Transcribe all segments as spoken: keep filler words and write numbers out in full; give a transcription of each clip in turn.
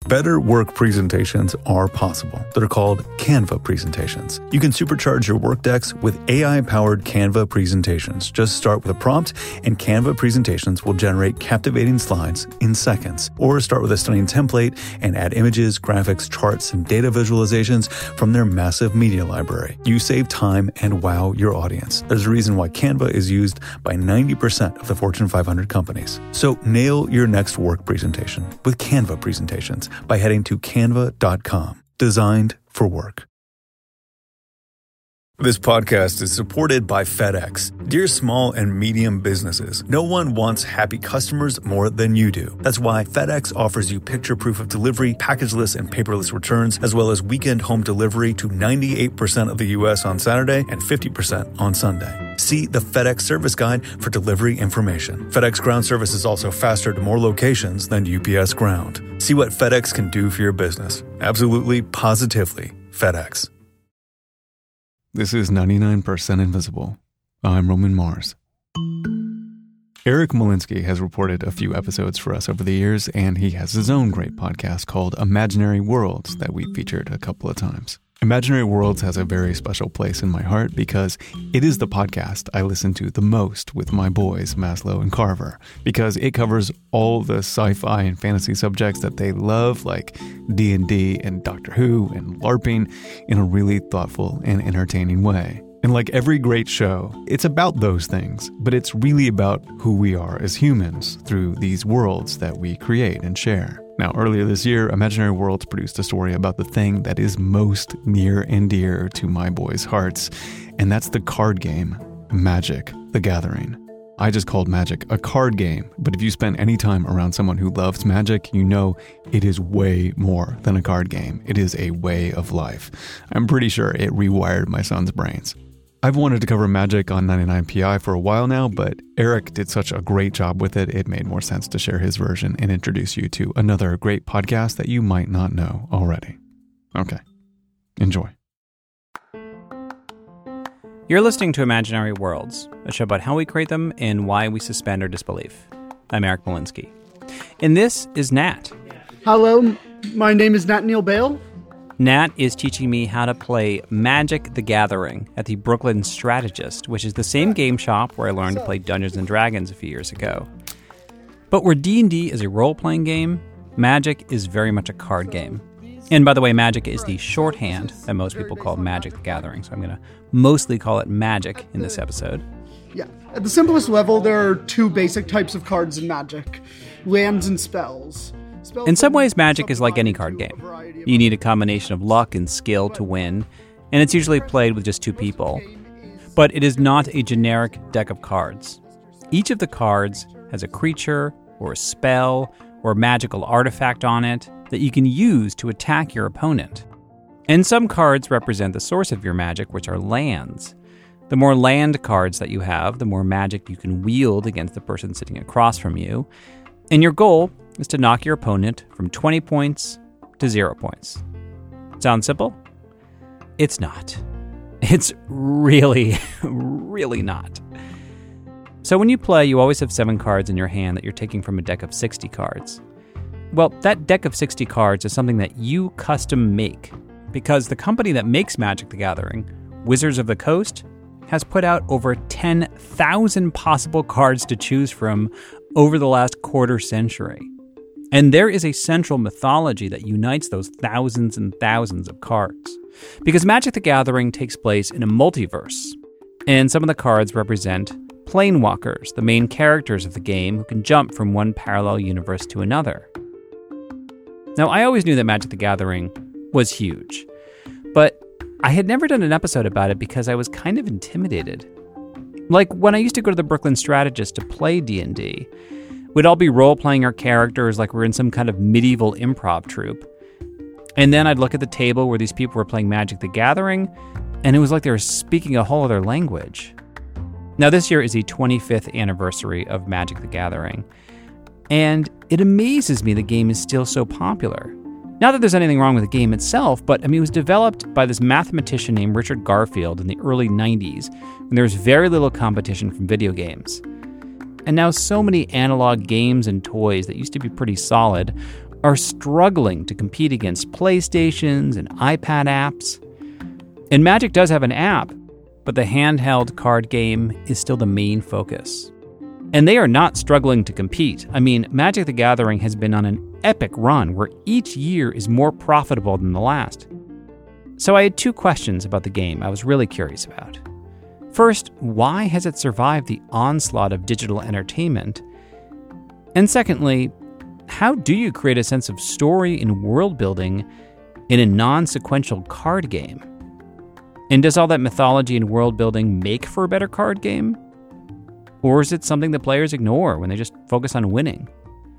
Better work presentations are possible. They're called Canva presentations. You can supercharge your work decks with A I-powered Canva presentations. Just start with a prompt, and Canva presentations will generate captivating slides in seconds. Or start with a stunning template and add images, graphics, charts, and data visualizations from their massive media library. You save time and wow your audience. There's a reason why Canva is used by ninety percent of the Fortune five hundred companies. So nail your next work presentation with Canva presentations by heading to canva dot com. Designed for work. This podcast is supported by FedEx. Dear small and medium businesses, no one wants happy customers more than you do. That's why FedEx offers you picture proof of delivery, packageless and paperless returns, as well as weekend home delivery to ninety-eight percent of the U S on Saturday and fifty percent on Sunday. See the FedEx service guide for delivery information. FedEx Ground service is also faster to more locations than U P S Ground. See what FedEx can do for your business. Absolutely, positively, FedEx. This is ninety-nine percent Invisible. I'm Roman Mars. Eric Molinsky has reported a few episodes for us over the years, and he has his own great podcast called Imaginary Worlds that we've featured a couple of times. Imaginary Worlds has a very special place in my heart because it is the podcast I listen to the most with my boys, Maslow and Carver, because it covers all the sci-fi and fantasy subjects that they love, like D and D and Doctor Who and LARPing, in a really thoughtful and entertaining way. And like every great show, it's about those things, but it's really about who we are as humans through these worlds that we create and share. Now, earlier this year, Imaginary Worlds produced a story about the thing that is most near and dear to my boys' hearts, and that's the card game, Magic: The Gathering. I just called Magic a card game, but if you spend any time around someone who loves Magic, you know it is way more than a card game. It is a way of life. I'm pretty sure it rewired my son's brains. I've wanted to cover Magic on ninety-nine P I for a while now, but Eric did such a great job with it, it made more sense to share his version and introduce you to another great podcast that you might not know already. Okay, enjoy. You're listening to Imaginary Worlds, a show about how we create them and why we suspend our disbelief. I'm Eric Molinsky. And this is Nat. Hello, my name is Nat Neil Bale. Nat is teaching me how to play Magic: The Gathering at the Brooklyn Strategist, which is the same game shop where I learned to play Dungeons and Dragons a few years ago. But where D and D is a role-playing game, Magic is very much a card game. And by the way, Magic is the shorthand that most people call Magic: The Gathering, so I'm going to mostly call it Magic in this episode. Yeah, at the simplest level, there are two basic types of cards in Magic: lands and spells. spells in some ways, Magic is like any card game. You need a combination of luck and skill to win, and it's usually played with just two people. But it is not a generic deck of cards. Each of the cards has a creature or a spell or a magical artifact on it that you can use to attack your opponent. And some cards represent the source of your magic, which are lands. The more land cards that you have, the more magic you can wield against the person sitting across from you. And your goal is to knock your opponent from twenty points to zero points. Sound simple? It's not. It's really, really not. So when you play, you always have seven cards in your hand that you're taking from a deck of sixty cards. Well, that deck of sixty cards is something that you custom make, because the company that makes Magic: The Gathering, Wizards of the Coast, has put out over ten thousand possible cards to choose from over the last quarter century. And there is a central mythology that unites those thousands and thousands of cards. Because Magic: The Gathering takes place in a multiverse, and some of the cards represent planewalkers, the main characters of the game who can jump from one parallel universe to another. Now, I always knew that Magic: The Gathering was huge, but I had never done an episode about it because I was kind of intimidated. Like, when I used to go to the Brooklyn Strategist to play D and D, we'd all be role-playing our characters like we're in some kind of medieval improv troupe. And then I'd look at the table where these people were playing Magic: The Gathering, and it was like they were speaking a whole other language. Now, this year is the twenty-fifth anniversary of Magic: The Gathering, and it amazes me the game is still so popular. Not that there's anything wrong with the game itself, but I mean, it was developed by this mathematician named Richard Garfield in the early nineties, when there was very little competition from video games. And now so many analog games and toys that used to be pretty solid are struggling to compete against PlayStations and iPad apps. And Magic does have an app, but the handheld card game is still the main focus. And they are not struggling to compete. I mean, Magic the Gathering has been on an epic run where each year is more profitable than the last. So I had two questions about the game I was really curious about. First, why has it survived the onslaught of digital entertainment? And secondly, how do you create a sense of story and world building in a non-sequential card game? And does all that mythology and world building make for a better card game? Or is it something that players ignore when they just focus on winning?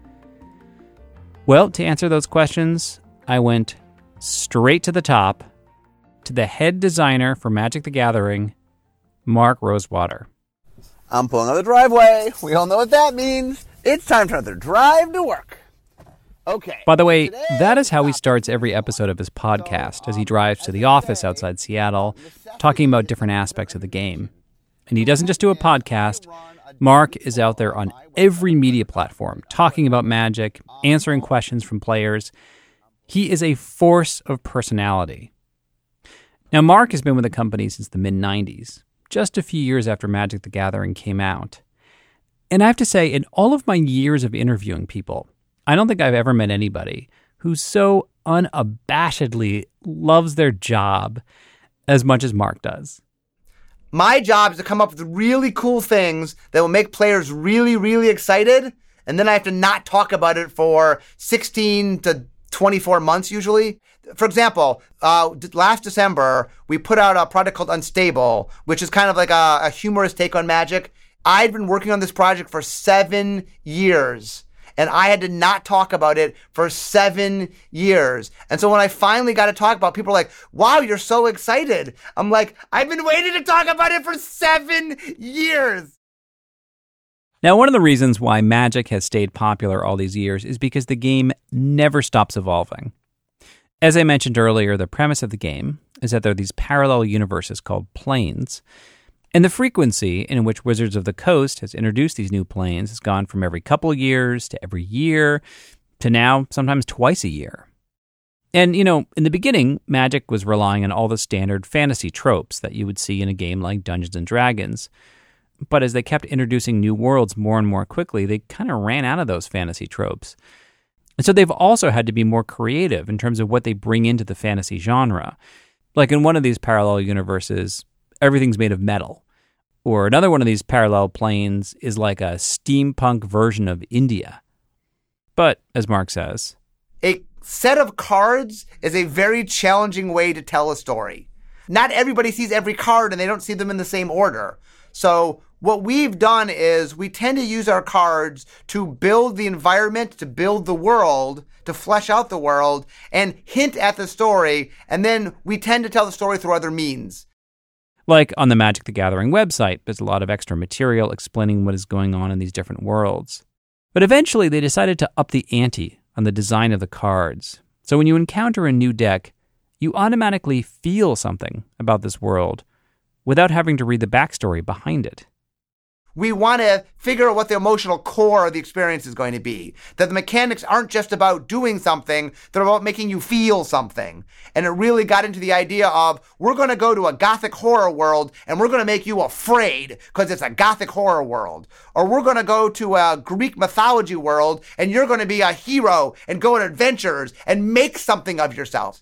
Well, to answer those questions, I went straight to the top, to the head designer for Magic the Gathering, Mark Rosewater. I'm pulling out the driveway. We all know what that means. It's time for another drive to work. Okay. By the way, that is how he starts every episode of his podcast, as he drives to the office outside Seattle, talking about different aspects of the game. And he doesn't just do a podcast. Mark is out there on every media platform, talking about Magic, answering questions from players. He is a force of personality. Now, Mark has been with the company since the mid nineties, just a few years after Magic the Gathering came out. And I have to say, in all of my years of interviewing people, I don't think I've ever met anybody who so unabashedly loves their job as much as Mark does. My job is to come up with really cool things that will make players really, really excited, and then I have to not talk about it for sixteen to twenty-four months usually. For example, uh, last December, we put out a product called Unstable, which is kind of like a, a humorous take on Magic. I'd been working on this project for seven years, and I had to not talk about it for seven years. And so when I finally got to talk about it, people were like, wow, you're so excited. I'm like, I've been waiting to talk about it for seven years. Now, one of the reasons why Magic has stayed popular all these years is because the game never stops evolving. As I mentioned earlier, the premise of the game is that there are these parallel universes called planes, and the frequency in which Wizards of the Coast has introduced these new planes has gone from every couple of years to every year to now sometimes twice a year. And, you know, in the beginning, Magic was relying on all the standard fantasy tropes that you would see in a game like Dungeons and Dragons. But as they kept introducing new worlds more and more quickly, they kind of ran out of those fantasy tropes. And so they've also had to be more creative in terms of what they bring into the fantasy genre. Like in one of these parallel universes, everything's made of metal. Or another one of these parallel planes is like a steampunk version of India. But, as Mark says, a set of cards is a very challenging way to tell a story. Not everybody sees every card and they don't see them in the same order. So what we've done is we tend to use our cards to build the environment, to build the world, to flesh out the world, and hint at the story, and then we tend to tell the story through other means. Like on the Magic the Gathering website, there's a lot of extra material explaining what is going on in these different worlds. But eventually they decided to up the ante on the design of the cards. So when you encounter a new deck, you automatically feel something about this world without having to read the backstory behind it. We want to figure out what the emotional core of the experience is going to be. That the mechanics aren't just about doing something, they're about making you feel something. And it really got into the idea of, we're going to go to a gothic horror world and we're going to make you afraid because it's a gothic horror world. Or we're going to go to a Greek mythology world and you're going to be a hero and go on adventures and make something of yourself.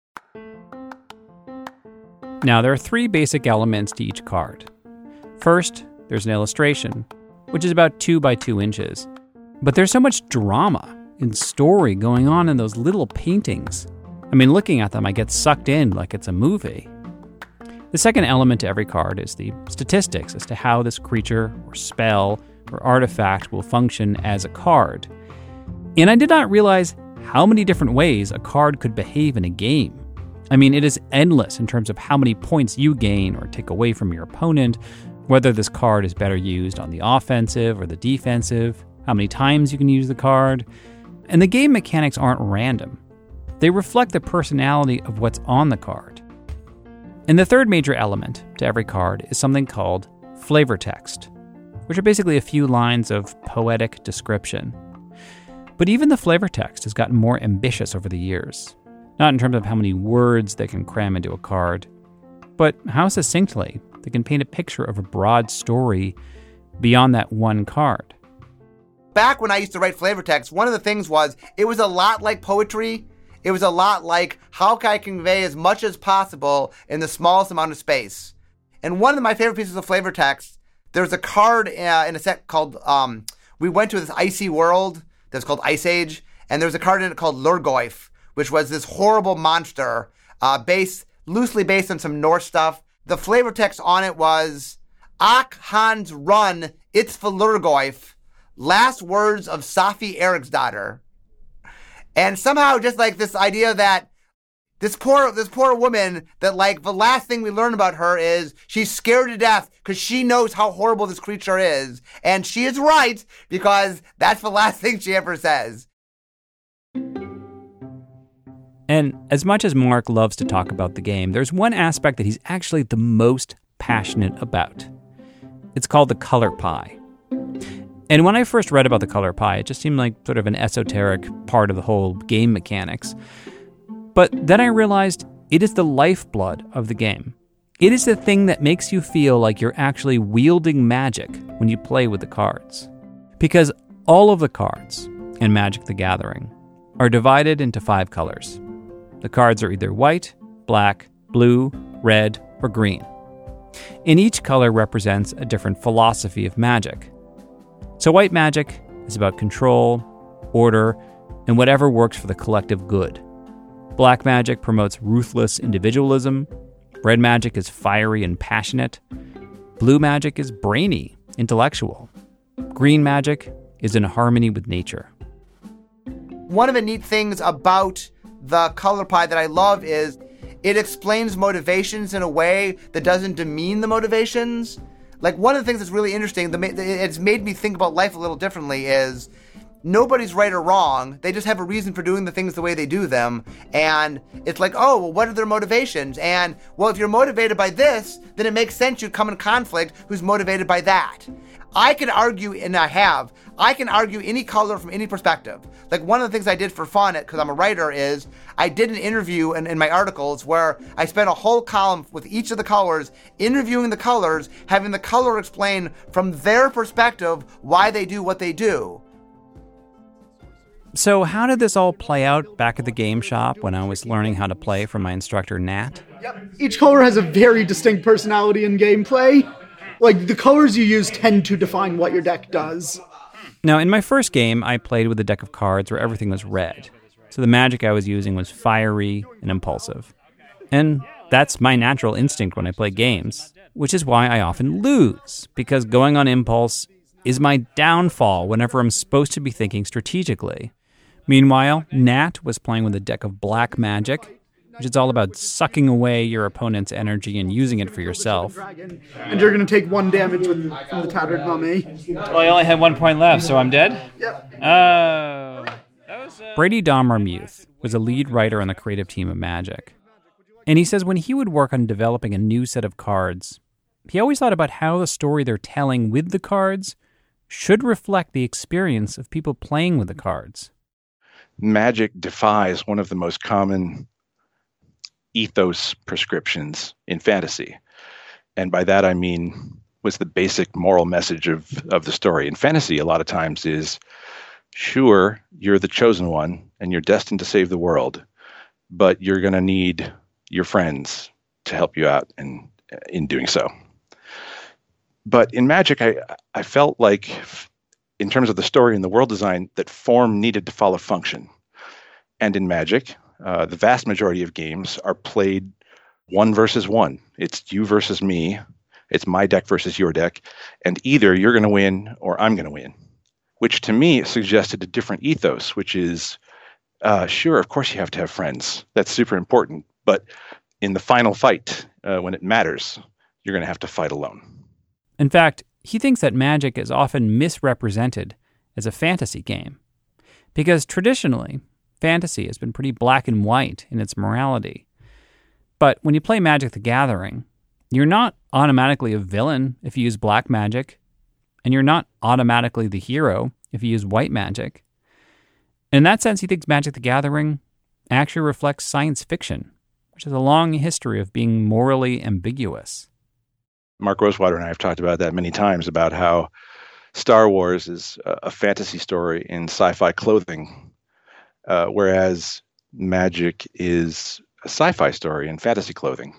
Now, there are three basic elements to each card. First, there's an illustration, which is about two by two inches. But there's so much drama and story going on in those little paintings. I mean, looking at them, I get sucked in like it's a movie. The second element to every card is the statistics as to how this creature or spell or artifact will function as a card. And I did not realize how many different ways a card could behave in a game. I mean, it is endless in terms of how many points you gain or take away from your opponent, whether this card is better used on the offensive or the defensive, how many times you can use the card. And the game mechanics aren't random. They reflect the personality of what's on the card. And the third major element to every card is something called flavor text, which are basically a few lines of poetic description. But even the flavor text has gotten more ambitious over the years. Not in terms of how many words they can cram into a card, but how succinctly they can paint a picture of a broad story beyond that one card. Back when I used to write flavor text, one of the things was it was a lot like poetry. It was a lot like how can I convey as much as possible in the smallest amount of space. And one of my favorite pieces of flavor text, there's a card uh, in a set called, um, we went to this icy world that's called Ice Age, and there's a card in it called Lurgoyf, which was this horrible monster uh, based, loosely based on some Norse stuff. The flavor text on it was, Ach Hans run, it's for Lurgoyf, last words of Safi Eriksdotter. And somehow just like this idea that this poor this poor woman, that like the last thing we learn about her is she's scared to death because she knows how horrible this creature is. And she is right, because that's the last thing she ever says. And as much as Mark loves to talk about the game, there's one aspect that he's actually the most passionate about. It's called the color pie. And when I first read about the color pie, it just seemed like sort of an esoteric part of the whole game mechanics. But then I realized it is the lifeblood of the game. It is the thing that makes you feel like you're actually wielding magic when you play with the cards. Because all of the cards in Magic the Gathering are divided into five colors. The cards are either white, black, blue, red, or green. And each color represents a different philosophy of magic. So white magic is about control, order, and whatever works for the collective good. Black magic promotes ruthless individualism. Red magic is fiery and passionate. Blue magic is brainy, intellectual. Green magic is in harmony with nature. One of the neat things about the color pie that I love is it explains motivations in a way that doesn't demean the motivations. Like, one of the things that's really interesting, it's made me think about life a little differently, is nobody's right or wrong. They just have a reason for doing the things the way they do them. And it's like, oh, well, what are their motivations? And, well, if you're motivated by this, then it makes sense you'd come in conflict who's motivated by that. I can argue, and I have, I can argue any color from any perspective. Like, one of the things I did for fun, because I'm a writer, is I did an interview in, in my articles where I spent a whole column with each of the colors, interviewing the colors, having the color explain from their perspective why they do what they do. So how did this all play out back at the game shop when I was learning how to play from my instructor, Nat? Yep. Each color has a very distinct personality in gameplay. Like, the colors you use tend to define what your deck does. Now, in my first game, I played with a deck of cards where everything was red. So the magic I was using was fiery and impulsive. And that's my natural instinct when I play games, which is why I often lose, because going on impulse is my downfall whenever I'm supposed to be thinking strategically. Meanwhile, Nat was playing with a deck of black magic, which is all about sucking away your opponent's energy and using it for yourself. And you're going to take one damage with, from the Tattered Mummy. Well, I only had one point left, so I'm dead? Yep. Oh. Uh, was, uh... Brady Dommermuth was a lead writer on the creative team of Magic. And he says when he would work on developing a new set of cards, he always thought about how the story they're telling with the cards should reflect the experience of people playing with the cards. Magic defies one of the most common ethos prescriptions in fantasy. And by that I mean, what's the basic moral message of, of the story? In fantasy, a lot of times is, sure, you're the chosen one and you're destined to save the world, but you're going to need your friends to help you out in, in doing so. But in Magic, I, I felt like, in terms of the story and the world design, that form needed to follow function. And in Magic, uh, the vast majority of games are played one versus one. It's you versus me. It's my deck versus your deck. And either you're going to win or I'm going to win, which to me suggested a different ethos, which is, uh, sure, of course you have to have friends. That's super important. But in the final fight, uh, when it matters, you're going to have to fight alone. In fact, he thinks that Magic is often misrepresented as a fantasy game, because traditionally, fantasy has been pretty black and white in its morality. But when you play Magic the Gathering, you're not automatically a villain if you use black magic, and you're not automatically the hero if you use white magic. In that sense, he thinks Magic the Gathering actually reflects science fiction, which has a long history of being morally ambiguous. Mark Rosewater and I have talked about that many times, about how Star Wars is a fantasy story in sci-fi clothing, uh, whereas Magic is a sci-fi story in fantasy clothing.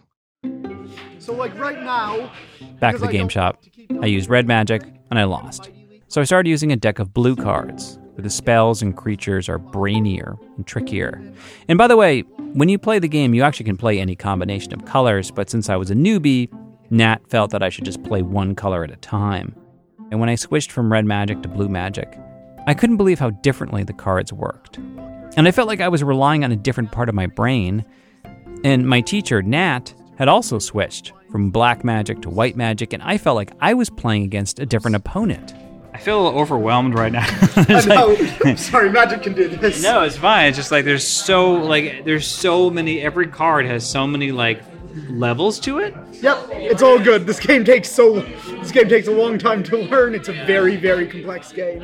So, like, right now... Back to the game shop. I used red magic, and I lost. So I started using a deck of blue cards, where the spells and creatures are brainier and trickier. And by the way, when you play the game, you actually can play any combination of colors, but since I was a newbie, Nat felt that I should just play one color at a time. And when I switched from red magic to blue magic, I couldn't believe how differently the cards worked. And I felt like I was relying on a different part of my brain. And my teacher, Nat, had also switched from black magic to white magic, and I felt like I was playing against a different opponent. I feel a little overwhelmed right now. I know. I'm sorry, Magic can do this. No, it's fine. It's just like there's so like there's so many. Every card has so many like levels to it. Yep, it's all good. This game takes so this game takes a long time to learn. It's a very, very complex game.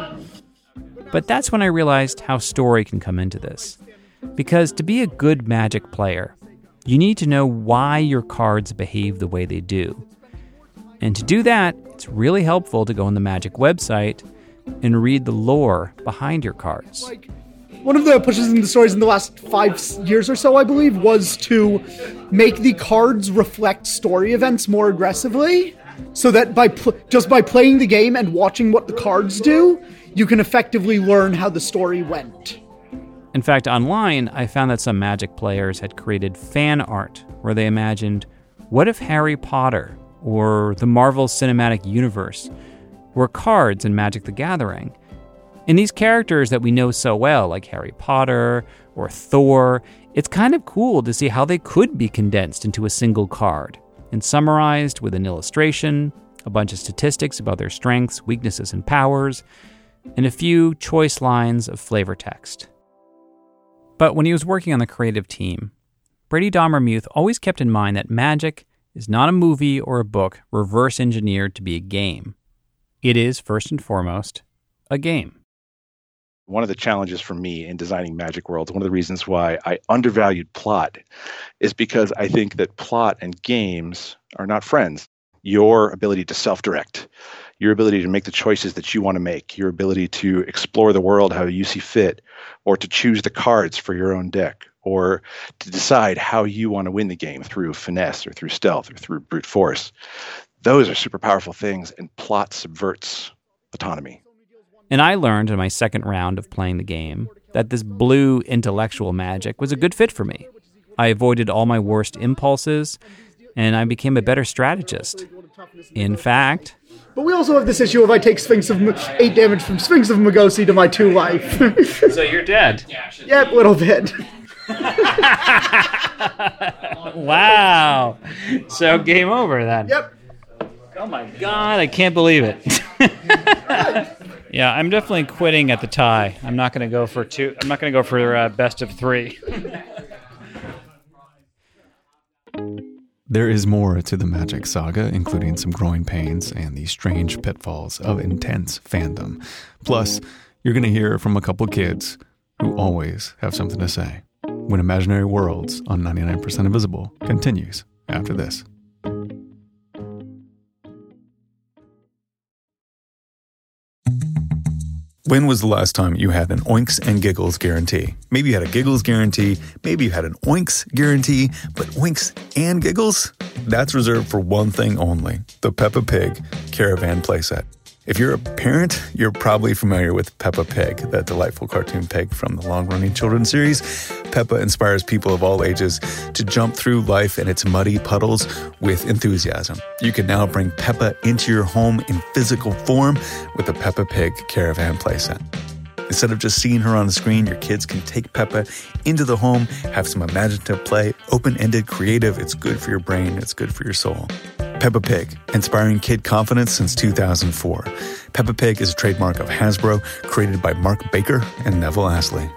But that's when I realized how story can come into this. Because to be a good Magic player, you need to know why your cards behave the way they do. And to do that, it's really helpful to go on the Magic website and read the lore behind your cards. Like, one of the pushes in the stories in the last five years or so, I believe, was to make the cards reflect story events more aggressively, so that by pl- just by playing the game and watching what the cards do, you can effectively learn how the story went. In fact, online, I found that some Magic players had created fan art where they imagined, what if Harry Potter or the Marvel Cinematic Universe were cards in Magic the Gathering? And these characters that we know so well, like Harry Potter or Thor, it's kind of cool to see how they could be condensed into a single card and summarized with an illustration, a bunch of statistics about their strengths, weaknesses, and powers, and a few choice lines of flavor text. But when he was working on the creative team, Brady Dommermuth always kept in mind that Magic is not a movie or a book reverse engineered to be a game. It is, first and foremost, a game. One of the challenges for me in designing Magic Worlds, one of the reasons why I undervalued plot, is because I think that plot and games are not friends. Your ability to self-direct, your ability to make the choices that you want to make, your ability to explore the world how you see fit, or to choose the cards for your own deck, or to decide how you want to win the game through finesse or through stealth or through brute force. Those are super powerful things, and plot subverts autonomy. And I learned in my second round of playing the game that this blue intellectual Magic was a good fit for me. I avoided all my worst impulses, and I became a better strategist. In fact... But we also have this issue of I take Sphinx of eight damage from Sphinx of Magosi to my two life. So you're dead? Yep, a little bit. Wow. So game over then. Yep. Oh my god, I can't believe it. Yeah, I'm definitely quitting at the tie. I'm not going to go for two. I'm not going to go for uh, best of three. There is more to the Magic saga, including some growing pains and the strange pitfalls of intense fandom. Plus, you're going to hear from a couple kids who always have something to say. When Imaginary Worlds on ninety-nine percent Invisible continues after this. When was the last time you had an Oinks and Giggles guarantee? Maybe you had a Giggles guarantee, maybe you had an Oinks guarantee, but Oinks and Giggles? That's reserved for one thing only, the Peppa Pig Caravan playset. If you're a parent, you're probably familiar with Peppa Pig, that delightful cartoon pig from the long-running children's series. Peppa inspires people of all ages to jump through life and its muddy puddles with enthusiasm. You can now bring Peppa into your home in physical form with the Peppa Pig Caravan playset. Instead of just seeing her on the screen, your kids can take Peppa into the home, have some imaginative play, open-ended, creative. It's good for your brain. It's good for your soul. Peppa Pig, inspiring kid confidence since two thousand four. Peppa Pig is a trademark of Hasbro, created by Mark Baker and Neville Astley.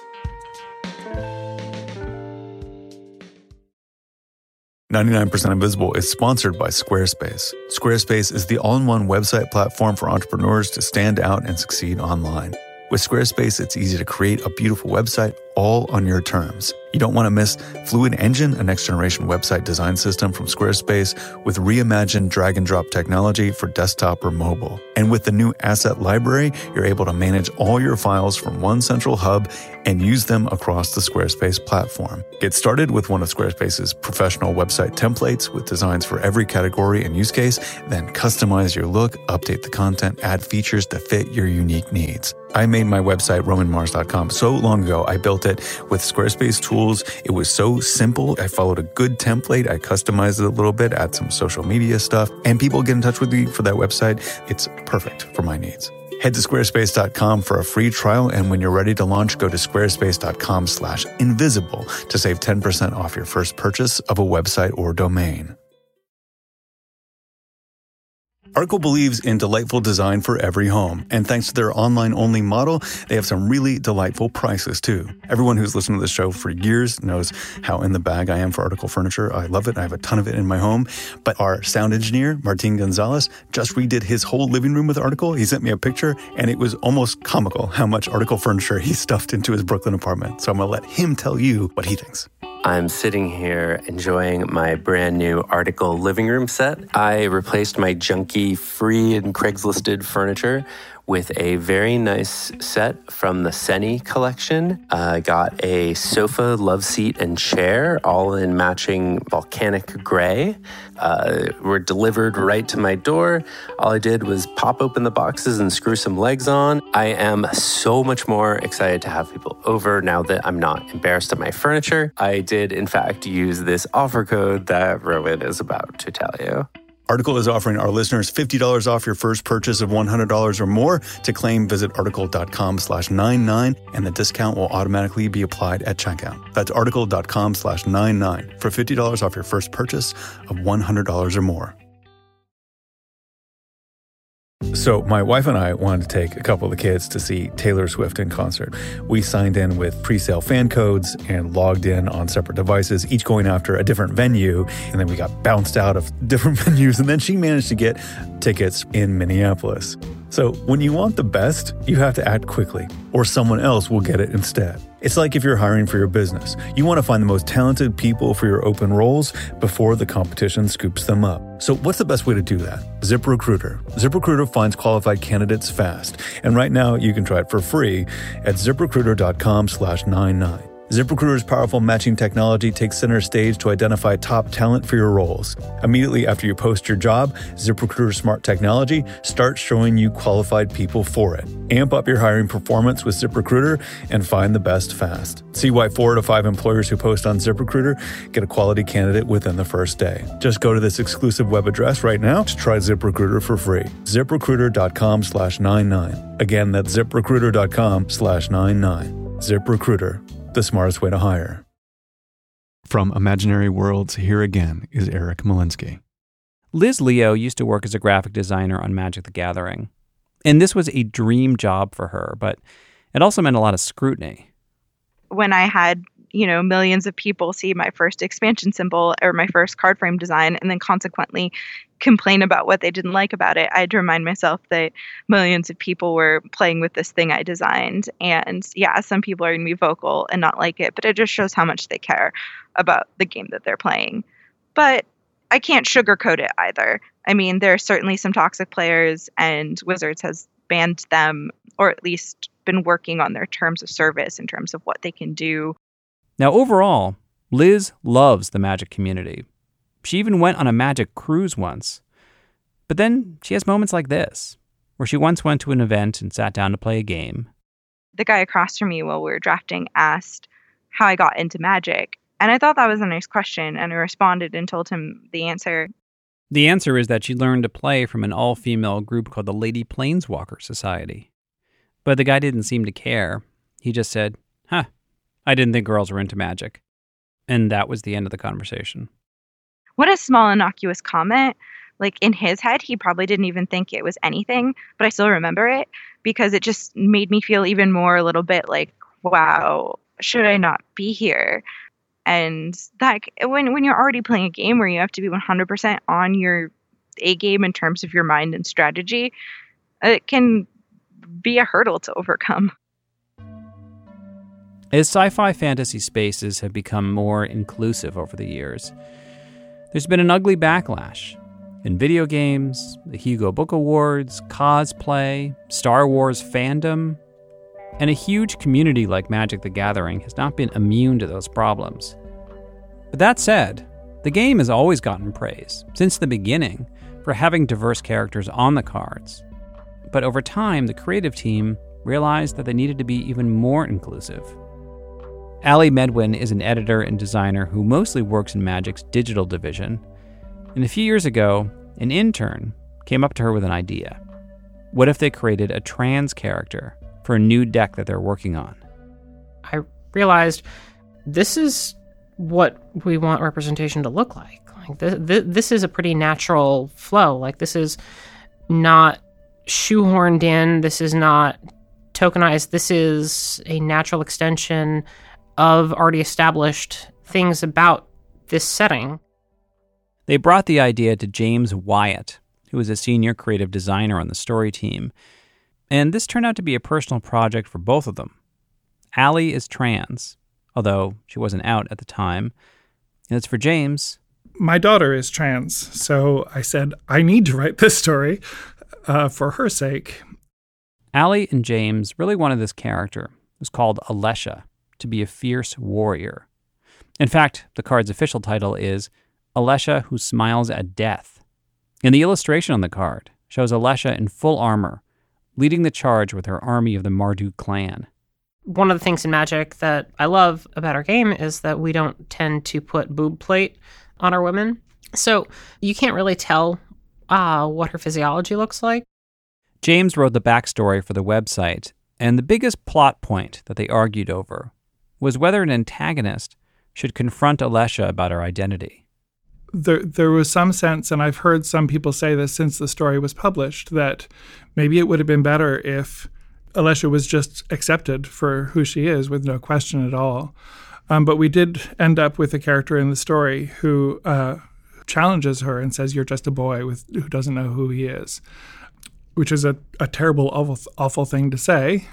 ninety-nine percent Invisible is sponsored by Squarespace. Squarespace is the all-in-one website platform for entrepreneurs to stand out and succeed online. With Squarespace, it's easy to create a beautiful website all on your terms. You don't want to miss Fluid Engine, a next-generation website design system from Squarespace with reimagined drag-and-drop technology for desktop or mobile. And with the new Asset Library, you're able to manage all your files from one central hub and use them across the Squarespace platform. Get started with one of Squarespace's professional website templates with designs for every category and use case, then customize your look, update the content, add features to fit your unique needs. I made my website, roman mars dot com, so long ago. I built it with Squarespace tools. It was so simple. I followed a good template. I customized it a little bit, add some social media stuff, and people get in touch with me for that website. It's perfect for my needs. Head to squarespace dot com for a free trial, and when you're ready to launch, go to squarespace dot com slash invisible to save ten percent off your first purchase of a website or domain. Article believes in delightful design for every home, and thanks to their online-only model, they have some really delightful prices, too. Everyone who's listened to this show for years knows how in the bag I am for Article furniture. I love it. I have a ton of it in my home. But our sound engineer, Martin Gonzalez, just redid his whole living room with Article. He sent me a picture, and it was almost comical how much Article furniture he stuffed into his Brooklyn apartment. So I'm going to let him tell you what he thinks. I'm sitting here enjoying my brand new Article living room set. I replaced my junky free and Craigslisted furniture with a very nice set from the Seni collection. I uh, got a sofa, love seat, and chair, all in matching volcanic gray. Uh, were delivered right to my door. All I did was pop open the boxes and screw some legs on. I am so much more excited to have people over now that I'm not embarrassed of my furniture. I did, in fact, use this offer code that Rowan is about to tell you. Article is offering our listeners fifty dollars off your first purchase of one hundred dollars or more. To claim, visit article dot com slash ninety-nine, and the discount will automatically be applied at checkout. That's article dot com slash ninety-nine for fifty dollars off your first purchase of one hundred dollars or more. So my wife and I wanted to take a couple of the kids to see Taylor Swift in concert. We signed in with pre-sale fan codes and logged in on separate devices, each going after a different venue. And then we got bounced out of different venues. And then she managed to get tickets in Minneapolis. So when you want the best, you have to act quickly, or someone else will get it instead. It's like if you're hiring for your business. You want to find the most talented people for your open roles before the competition scoops them up. So what's the best way to do that? ZipRecruiter. ZipRecruiter finds qualified candidates fast. And right now you can try it for free at ziprecruiter dot com slash ninety-nine. ZipRecruiter's powerful matching technology takes center stage to identify top talent for your roles. Immediately after you post your job, ZipRecruiter's smart technology starts showing you qualified people for it. Amp up your hiring performance with ZipRecruiter and find the best fast. See why four out of five employers who post on ZipRecruiter get a quality candidate within the first day. Just go to this exclusive web address right now to try ZipRecruiter for free. ZipRecruiter dot com slash ninety-nine. Again, that's ZipRecruiter dot com slash ninety-nine. ZipRecruiter. The smartest way to hire. From Imaginary Worlds, here again is Eric Molinsky. Liz Leo used to work as a graphic designer on Magic the Gathering. And this was a dream job for her, but it also meant a lot of scrutiny. When I had, you know, millions of people see my first expansion symbol or my first card frame design and then consequently complain about what they didn't like about it, I had to remind myself that millions of people were playing with this thing I designed. And yeah, some people are going to be vocal and not like it, but it just shows how much they care about the game that they're playing. But I can't sugarcoat it either. I mean, there are certainly some toxic players, and Wizards has banned them, or at least been working on their terms of service in terms of what they can do. Now, overall, Liz loves the Magic community. She even went on a Magic cruise once. But then she has moments like this, where she once went to an event and sat down to play a game. The guy across from me while we were drafting asked how I got into Magic. And I thought that was a nice question, and I responded and told him the answer. The answer is that she learned to play from an all-female group called the Lady Planeswalker Society. But the guy didn't seem to care. He just said, huh, I didn't think girls were into Magic. And that was the end of the conversation. What a small, innocuous comment. Like, in his head, he probably didn't even think it was anything, but I still remember it because it just made me feel even more a little bit like, wow, should I not be here? And that when when you're already playing a game where you have to be one hundred percent on your A game in terms of your mind and strategy, it can be a hurdle to overcome. As sci-fi fantasy spaces have become more inclusive over the years, there's been an ugly backlash. In video games, the Hugo Book Awards, cosplay, Star Wars fandom, and a huge community like Magic the Gathering has not been immune to those problems. But that said, the game has always gotten praise, since the beginning, for having diverse characters on the cards. But over time, the creative team realized that they needed to be even more inclusive. Ali Medwin is an editor and designer who mostly works in Magic's digital division, and a few years ago, an intern came up to her with an idea. What if they created a trans character for a new deck that they're working on? I realized this is what we want representation to look like. Like this, this, this is a pretty natural flow. Like this is not shoehorned in. This is not tokenized. This is a natural extension of already established things about this setting. They brought the idea to James Wyatt, who is a senior creative designer on the story team, and this turned out to be a personal project for both of them. Ali is trans, although she wasn't out at the time, and as for James, my daughter is trans, so I said, I need to write this story uh, for her sake. Ali and James really wanted this character, who's called Alesha, to be a fierce warrior. In fact, the card's official title is Alesha Who Smiles at Death. And the illustration on the card shows Alesha in full armor, leading the charge with her army of the Marduk clan. One of the things in Magic that I love about our game is that we don't tend to put boob plate on our women. So you can't really tell uh, what her physiology looks like. James wrote the backstory for the website, and the biggest plot point that they argued over was whether an antagonist should confront Alesha about her identity. There, there was some sense, and I've heard some people say this since the story was published, that maybe it would have been better if Alesha was just accepted for who she is with no question at all. Um, but we did end up with a character in the story who uh, challenges her and says, you're just a boy with, who doesn't know who he is, which is a, a terrible, awful, awful thing to say.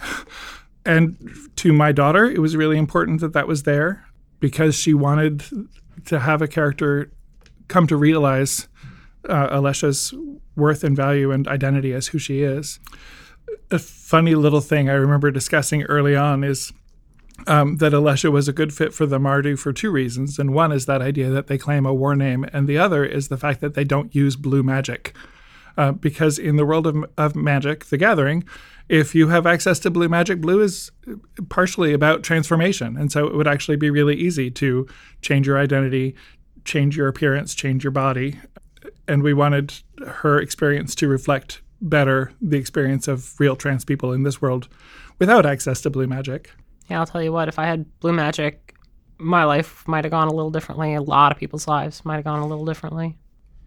And to my daughter, it was really important that that was there because she wanted to have a character come to realize uh, Alesha's worth and value and identity as who she is. A funny little thing I remember discussing early on is um, that Alesha was a good fit for the Mardu for two reasons. And one is that idea that they claim a war name, and the other is the fact that they don't use blue magic. Uh, because in the world of, of Magic, the Gathering, if you have access to blue magic, blue is partially about transformation. And so it would actually be really easy to change your identity, change your appearance, change your body. And we wanted her experience to reflect better the experience of real trans people in this world without access to blue magic. Yeah, I'll tell you what, if I had blue magic, my life might have gone a little differently. A lot of people's lives might have gone a little differently.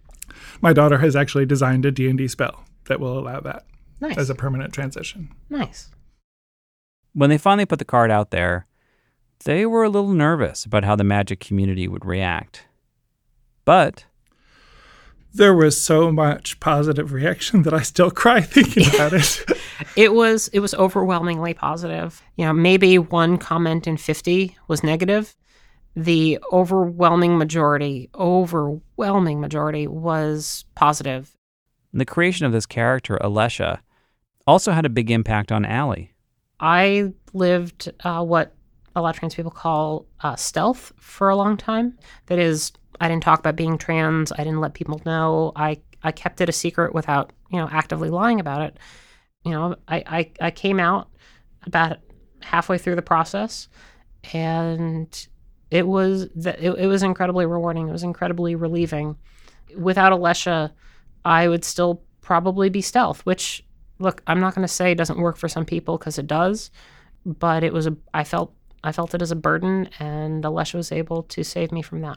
My daughter has actually designed a D and D spell that will allow that. Nice. As a permanent transition. Nice. When they finally put the card out there, they were a little nervous about how the Magic community would react. But there was so much positive reaction that I still cry thinking about it. It was it was overwhelmingly positive. You know, maybe one comment in fifty was negative. The overwhelming majority, overwhelming majority was positive. The creation of this character, Alesha, also had a big impact on Ali. I lived uh, what a lot of trans people call uh, stealth for a long time. That is, I didn't talk about being trans. I didn't let people know. I, I kept it a secret without, you know, actively lying about it. You know, I, I, I came out about halfway through the process, and it was it, it was incredibly rewarding. It was incredibly relieving. Without Alesha, I would still probably be stealth, which, look, I'm not going to say doesn't work for some people, because it does, but it was a, I felt I felt it as a burden, and Alesha was able to save me from that.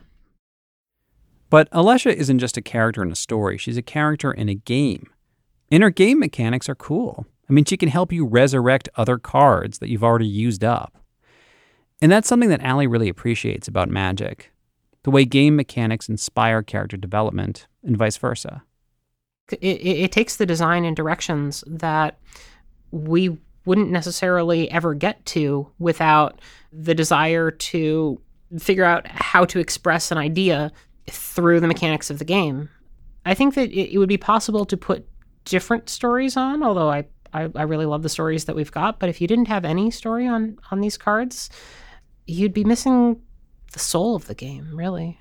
But Alesha isn't just a character in a story. She's a character in a game. And her game mechanics are cool. I mean, she can help you resurrect other cards that you've already used up. And that's something that Ali really appreciates about Magic, the way game mechanics inspire character development and vice versa. It, it, it takes the design in directions that we wouldn't necessarily ever get to without the desire to figure out how to express an idea through the mechanics of the game. I think that it, it would be possible to put different stories on, although I, I, I really love the stories that we've got. But if you didn't have any story on, on these cards, you'd be missing the soul of the game, really.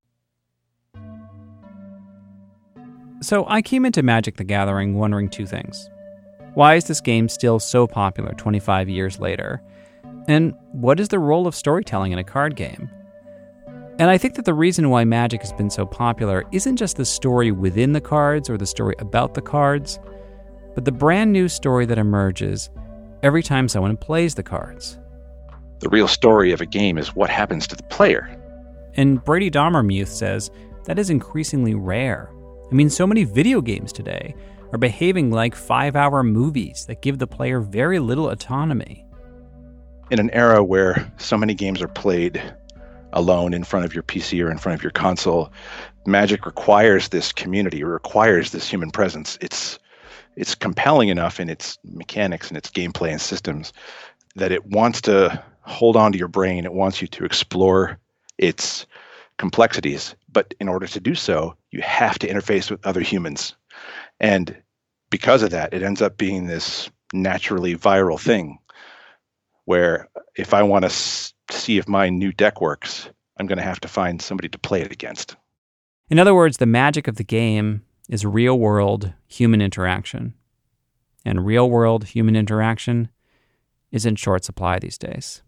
So I came into Magic the Gathering wondering two things. Why is this game still so popular twenty-five years later? And what is the role of storytelling in a card game? And I think that the reason why Magic has been so popular isn't just the story within the cards or the story about the cards, but the brand new story that emerges every time someone plays the cards. The real story of a game is what happens to the player. And Brady Dommermuth says that is increasingly rare. I mean, so many video games today are behaving like five-hour movies that give the player very little autonomy. In an era where so many games are played alone in front of your P C or in front of your console, Magic requires this community, it requires this human presence. It's it's compelling enough in its mechanics and its gameplay and systems that it wants to hold on to your brain. It wants you to explore its complexities. But in order to do so, you have to interface with other humans. And because of that, it ends up being this naturally viral thing where if I want to s- see if my new deck works, I'm going to have to find somebody to play it against. In other words, the magic of the game is real-world human interaction. And real-world human interaction is in short supply these days.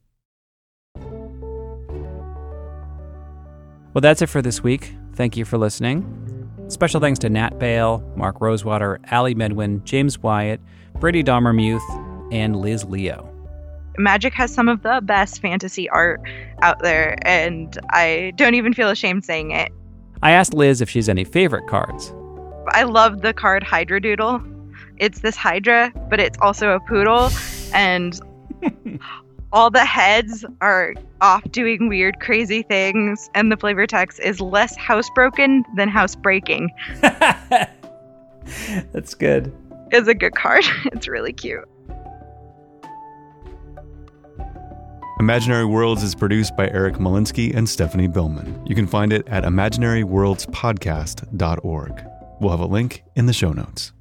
Well, that's it for this week. Thank you for listening. Special thanks to Nat Bale, Mark Rosewater, Ali Medwin, James Wyatt, Brady Dommermuth, and Liz Leo. Magic has some of the best fantasy art out there, and I don't even feel ashamed saying it. I asked Liz if she has any favorite cards. I love the card Hydra Doodle. It's this Hydra, but it's also a poodle, and all the heads are off doing weird, crazy things, and the flavor text is less housebroken than housebreaking. That's good. It's a good card. It's really cute. Imaginary Worlds is produced by Eric Molinsky and Stephanie Billman. You can find it at imaginary worlds podcast dot org. We'll have a link in the show notes.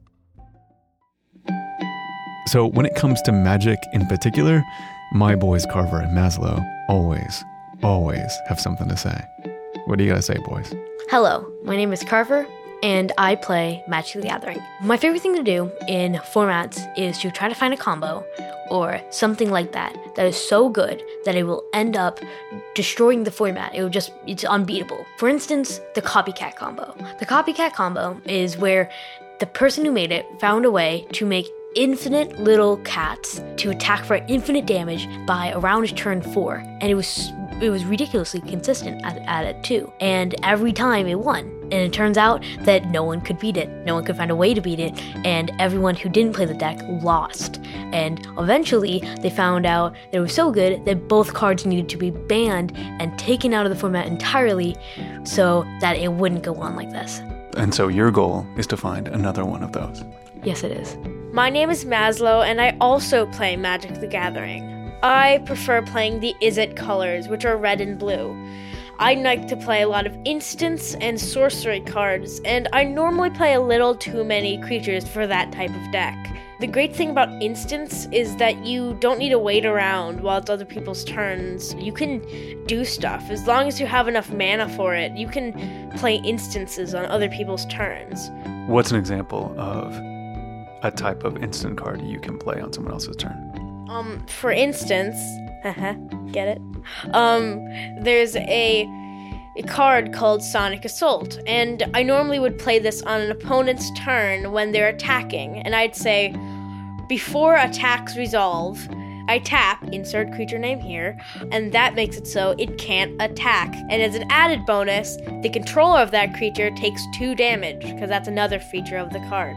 So when it comes to magic in particular, my boys Carver and Maslow always, always have something to say. What do you guys say, boys? Hello, my name is Carver, and I play Magic the Gathering. My favorite thing to do in formats is to try to find a combo or something like that that is so good that it will end up destroying the format. It will just, it's unbeatable. For instance, the copycat combo. The copycat combo is where the person who made it found a way to make infinite little cats to attack for infinite damage by around turn four. And it was it was ridiculously consistent at, at it too. And every time it won. And it turns out that no one could beat it. No one could find a way to beat it. And everyone who didn't play the deck lost. And eventually they found out that it was so good that both cards needed to be banned and taken out of the format entirely so that it wouldn't go on like this. And so your goal is to find another one of those. Yes, it is. My name is Maslow, and I also play Magic the Gathering. I prefer playing the Izzet colors, which are red and blue. I like to play a lot of instants and sorcery cards, and I normally play a little too many creatures for that type of deck. The great thing about instants is that you don't need to wait around while it's other people's turns. You can do stuff. As long as you have enough mana for it, you can play instances on other people's turns. What's an example of a type of instant card you can play on someone else's turn? Um, for instance, haha, get it? Um, there's a, a card called Sonic Assault, and I normally would play this on an opponent's turn when they're attacking, and I'd say, before attacks resolve, I tap, insert creature name here, and that makes it so it can't attack. And as an added bonus, the controller of that creature takes two damage, because that's another feature of the card.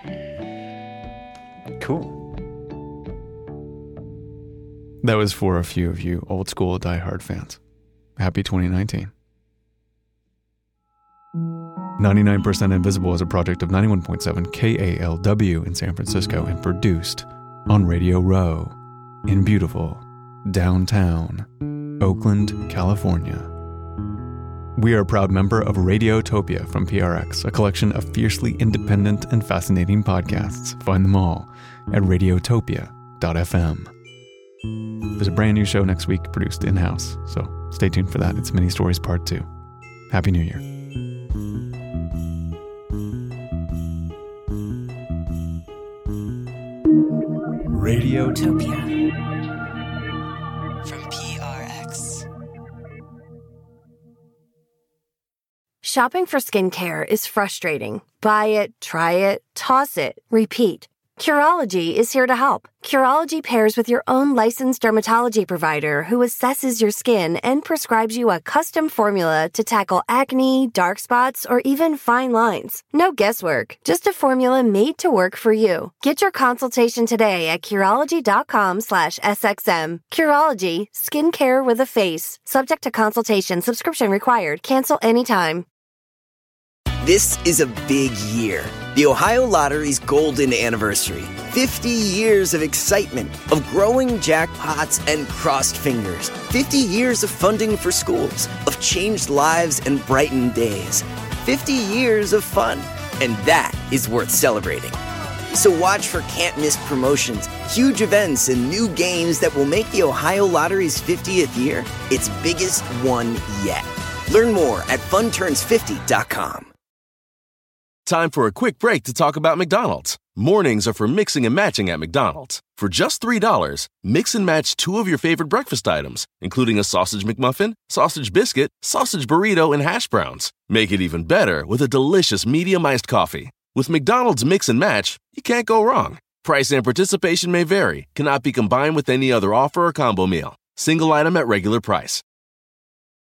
Cool. That was for a few of you old school diehard fans. Happy twenty nineteen. ninety-nine percent Invisible is a project of ninety-one point seven K A L W in San Francisco and produced on Radio Row in beautiful downtown Oakland, California. We are a proud member of Radiotopia from P R X, a collection of fiercely independent and fascinating podcasts. Find them all at radiotopia dot f m. There's a brand new show next week produced in-house, so stay tuned for that. It's Mini Stories Part two. Happy New Year. Radiotopia from P R X. Shopping for skincare is frustrating. Buy it, try it, toss it, repeat. Curology is here to help. Curology pairs with your own licensed dermatology provider who assesses your skin and prescribes you a custom formula to tackle acne, dark spots, or even fine lines. No guesswork, just a formula made to work for you. Get your consultation today at Curology.com slash SXM. Curology, skincare with a face. Subject to consultation, subscription required. Cancel anytime. This is a big year. The Ohio Lottery's golden anniversary. fifty years of excitement, of growing jackpots and crossed fingers. fifty years of funding for schools, of changed lives and brightened days. fifty years of fun, and that is worth celebrating. So watch for can't-miss promotions, huge events, and new games that will make the Ohio Lottery's fiftieth year its biggest one yet. Learn more at fun turns fifty dot com. Time for a quick break to talk about McDonald's. Mornings are for mixing and matching at McDonald's. For just three dollars, mix and match two of your favorite breakfast items, including a sausage McMuffin, sausage biscuit, sausage burrito, and hash browns. Make it even better with a delicious medium iced coffee. With McDonald's Mix and Match, you can't go wrong. Price and participation may vary, cannot be combined with any other offer or combo meal. Single item at regular price.